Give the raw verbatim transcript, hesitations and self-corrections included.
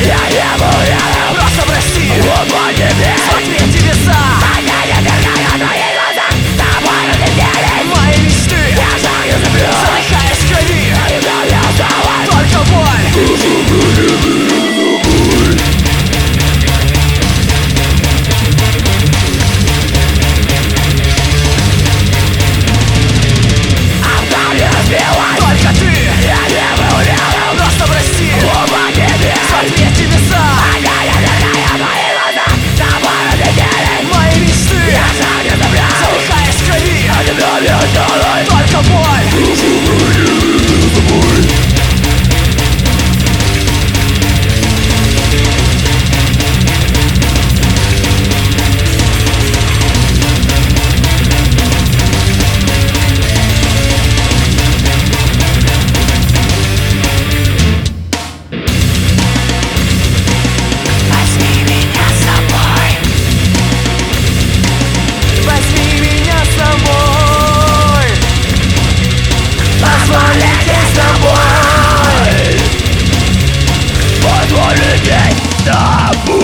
Я не буду Просто прости, глупо тебе. смотри в небеса. Я не отвергаю твои глаза, с тобой разделись Мои мечты, я шагаю землю. задыхаясь в крови, И в голове осталось только боль. А в голове разбилась. Только ты, Я не был рядом, просто прости, глупо тебе. смотри в небеса. Я не отвергаю твои глаза, с тобой разделись Мои мечты, я шагаю землю. задыхаясь в крови, И в голове осталось только боль. Возьми меня с собой. Возьми меня с собой. Позволь лететь с тобой. Позволь лететь с тобой.